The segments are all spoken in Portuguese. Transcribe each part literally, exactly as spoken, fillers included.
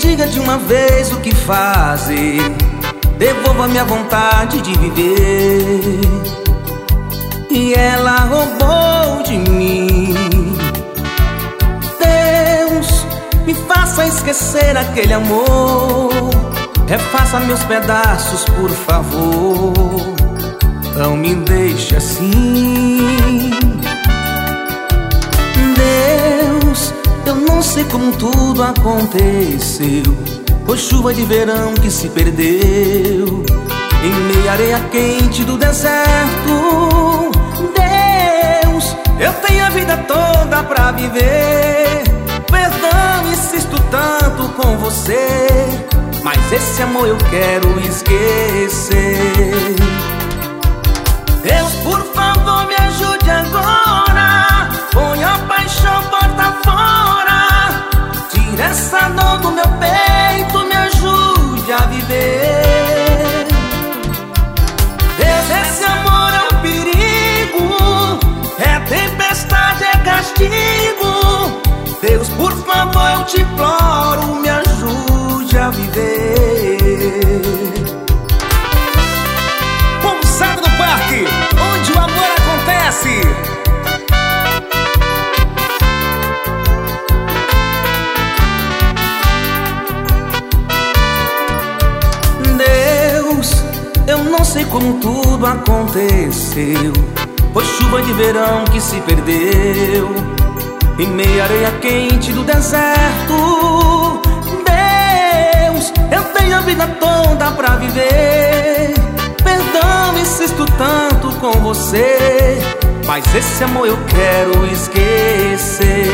diga de uma vez o que fazer, devolva minha vontade de viver. E ela roubou de mim. Deus, me faça esquecer aquele amor, refaça meus pedaços, por favor. Não me deixe assim. Deus, eu não sei como tudo aconteceu. Foi chuva de verão que se perdeu em meia areia quente do deserto. Deus, eu tenho a vida toda pra viver. Perdão, insisto tanto com você, mas esse amor eu quero esquecer. Deus, por favor, me ajude agora. Põe a paixão porta fora. Tira essa dor do meu peito, me ajude a viver. Deus, esse amor é um perigo, é tempestade, é castigo. Deus, por favor, eu te imploro, me ajude a viver. Pousada do Parque, onde o amor acontece. Deus, eu não sei como tudo aconteceu. Foi chuva de verão que se perdeu em meia areia quente do deserto. Deus, eu tenho a vida toda pra viver. Perdão, insisto tanto com você, mas esse amor eu quero esquecer.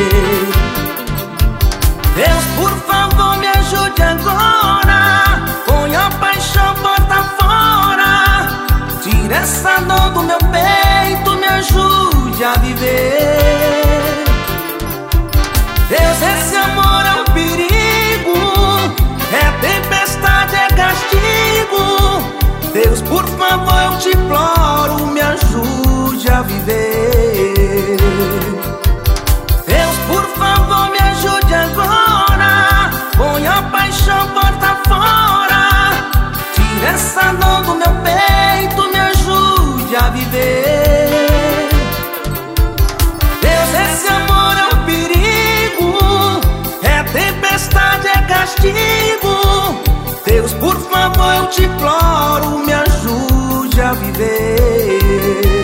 Deus, por favor, me ajude agora. Põe a paixão porta fora. Tira essa dor do meu peito, me ajude a viver. Deus, esse amor é um perigo, é tempestade, é castigo. Deus, por favor, eu te imploro, me ajude a viver. Deus, por favor, me ajude agora. Põe a paixão porta fora. Tira essa dor do meu peito, me ajude a viver. Deus, esse amor é um perigo, é tempestade, é castigo. Deus, por favor, eu te imploro, me ajude a viver.